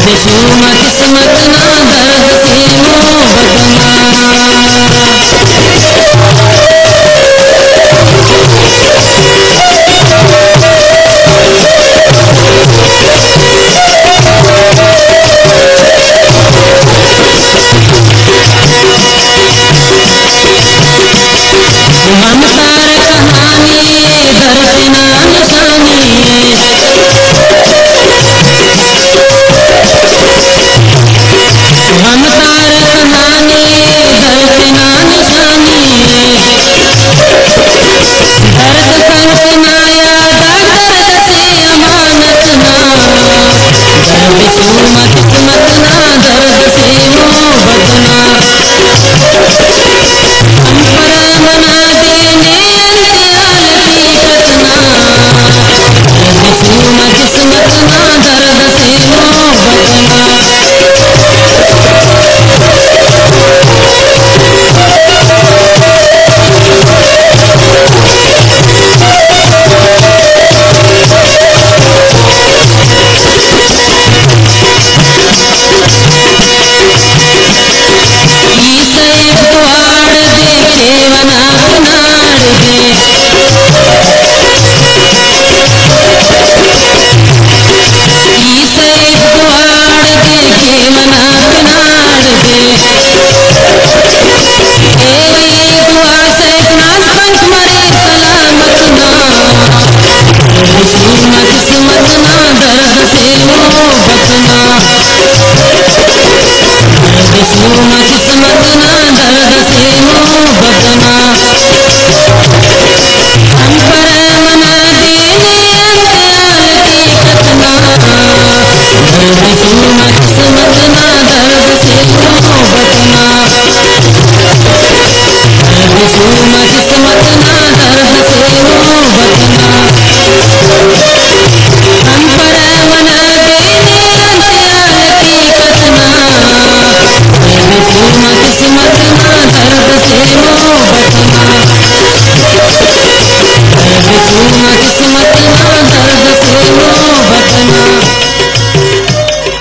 किस्मत किस्मत ना दर्द से ममता कहानी दर्द ना निशानी ममतार कहानी दर्द ना निशानी दर्द कल्पनाया दर्द से अमानत ना दर्द किस्मत किस्मत ना दर्द से मोहब्बत ना हम पर मना देने अंतराल की कतना दर्द किस्मत किस्मत ना दर्द से मोहब्बत ना किस्मत ना दर्द से मोहब्बत ना किस्मत किस्मत ना दर्द से मोहब्बत ना हम पर मना देने अंतराल की कतना दर्द किस्मत किस्मत ना दर्द से मोहब्बत ना दर्द किस्मत किस्मत ना